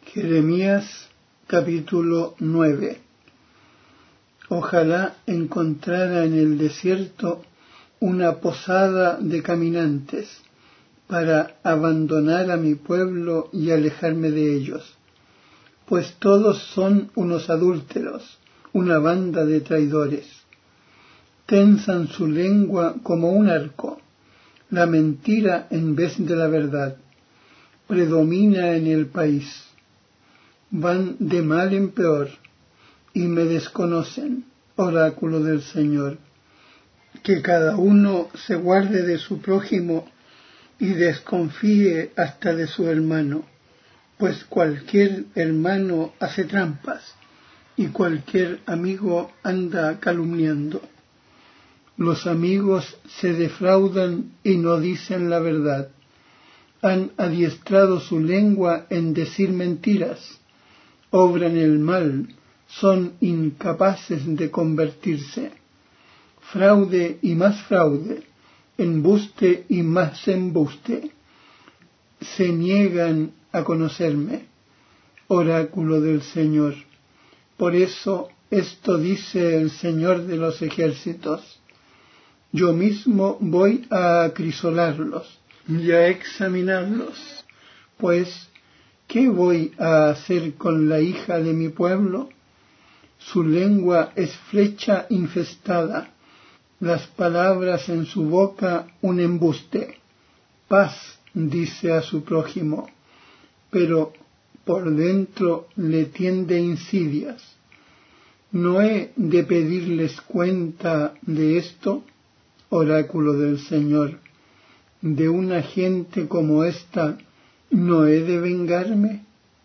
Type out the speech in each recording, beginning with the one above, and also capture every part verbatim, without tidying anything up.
Jeremías capítulo nueve. Ojalá encontrara en el desierto una posada de caminantes para abandonar a mi pueblo y alejarme de ellos, pues todos son unos adúlteros, una banda de traidores. Tensan su lengua como un arco, la mentira en vez de la verdad predomina en el país. Van de mal en peor y me desconocen, oráculo del Señor. Que cada uno se guarde de su prójimo y desconfíe hasta de su hermano, pues cualquier hermano hace trampas y cualquier amigo anda calumniando. Los amigos se defraudan y no dicen la verdad. Han adiestrado su lengua en decir mentiras. Obran el mal, son incapaces de convertirse. Fraude y más fraude, embuste y más embuste. Se niegan a conocerme, oráculo del Señor. Por eso esto dice el Señor de los ejércitos: yo mismo voy a acrisolarlos y a examinarlos, pues ¿qué voy a hacer con la hija de mi pueblo? Su lengua es flecha infestada, las palabras en su boca un embuste. Paz, dice a su prójimo, pero por dentro le tiende insidias. ¿No he de pedirles cuenta de esto, oráculo del Señor? ¿De una gente como esta no he de vengarme?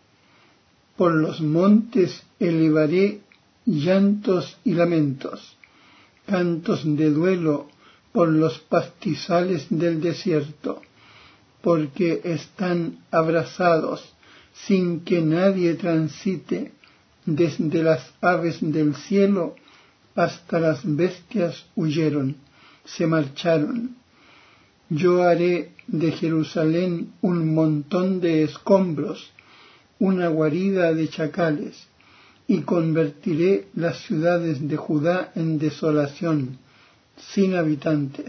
Por los montes elevaré llantos y lamentos, cantos de duelo por los pastizales del desierto, porque están abrasados sin que nadie transite, desde las aves del cielo hasta las bestias huyeron, se marcharon. Yo haré de Jerusalén un montón de escombros, una guarida de chacales, y convertiré las ciudades de Judá en desolación, sin habitantes.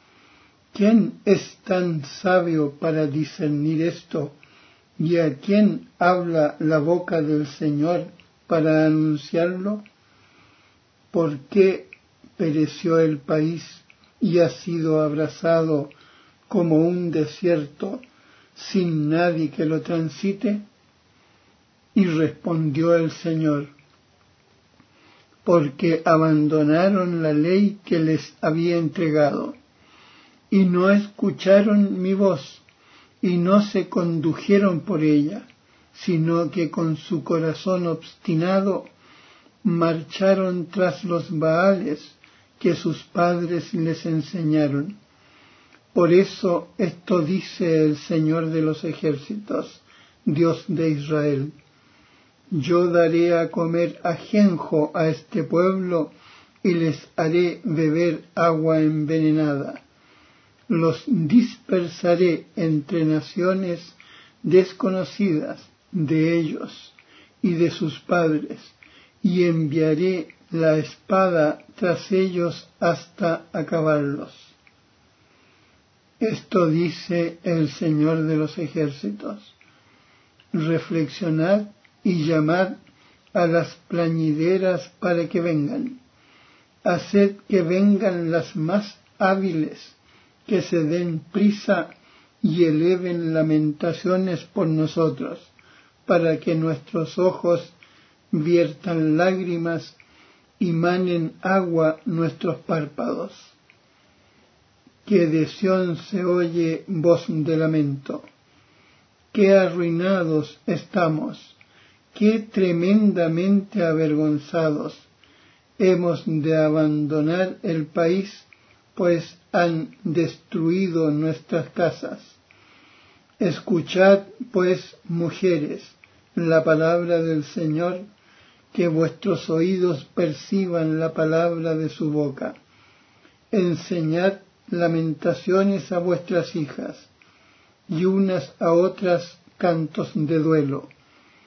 ¿Quién es tan sabio para discernir esto? ¿Y a quién habla la boca del Señor para anunciarlo? ¿Por qué pereció el país y ha sido abrazado como un desierto sin nadie que lo transite? Y respondió el Señor: porque abandonaron la ley que les había entregado, y no escucharon mi voz, y no se condujeron por ella, sino que con su corazón obstinado marcharon tras los Baales que sus padres les enseñaron. Por eso esto dice el Señor de los ejércitos, Dios de Israel: yo daré a comer ajenjo a este pueblo y les haré beber agua envenenada. Los dispersaré entre naciones desconocidas de ellos y de sus padres, y enviaré la espada tras ellos hasta acabarlos. Esto dice el Señor de los ejércitos: reflexionad y llamad a las plañideras para que vengan. Haced que vengan las más hábiles, que se den prisa y eleven lamentaciones por nosotros, para que nuestros ojos viertan lágrimas y manen agua nuestros párpados. Que de Sión se oye voz de lamento. ¡Qué arruinados estamos! ¡Qué tremendamente avergonzados! Hemos de abandonar el país, pues han destruido nuestras casas. Escuchad, pues, mujeres, la palabra del Señor, que vuestros oídos perciban la palabra de su boca. Enseñad lamentaciones a vuestras hijas, y unas a otras cantos de duelo.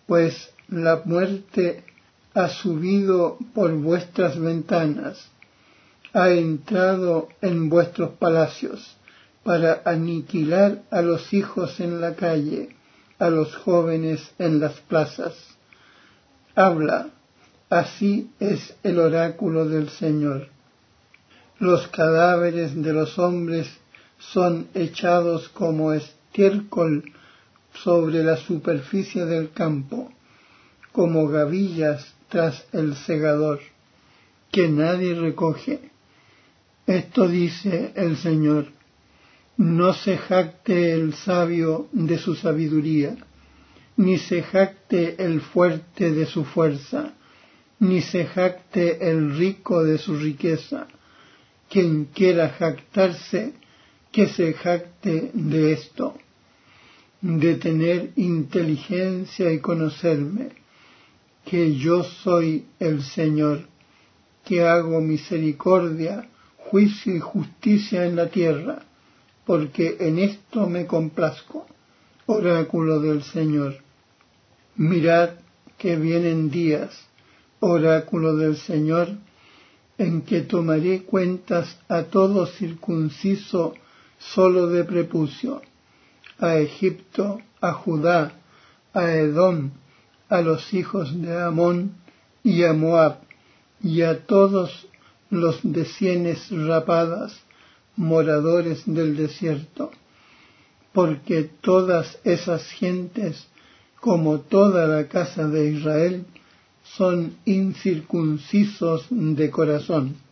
pues la muerte ha subido por vuestras ventanas, ha entrado en vuestros palacios para aniquilar a los hijos en la calle, a los jóvenes en las plazas. Habla, así es el oráculo del Señor. Los cadáveres de los hombres son echados como estiércol sobre la superficie del campo, como gavillas tras el segador, que nadie recoge. Esto dice el Señor: no se jacte el sabio de su sabiduría, ni se jacte el fuerte de su fuerza, ni se jacte el rico de su riqueza. Quien quiera jactarse, que se jacte de esto, de tener inteligencia y conocerme, que yo soy el Señor, que hago misericordia, juicio y justicia en la tierra, porque en esto me complazco. Oráculo del Señor. Mirad que vienen días, oráculo del Señor, en que tomaré cuentas a todo circunciso solo de prepucio, a Egipto, a Judá, a Edom, a los hijos de Amón y a Moab, y a todos los de sienes rapadas, moradores del desierto, porque todas esas gentes, como toda la casa de Israel, son incircuncisos de corazón.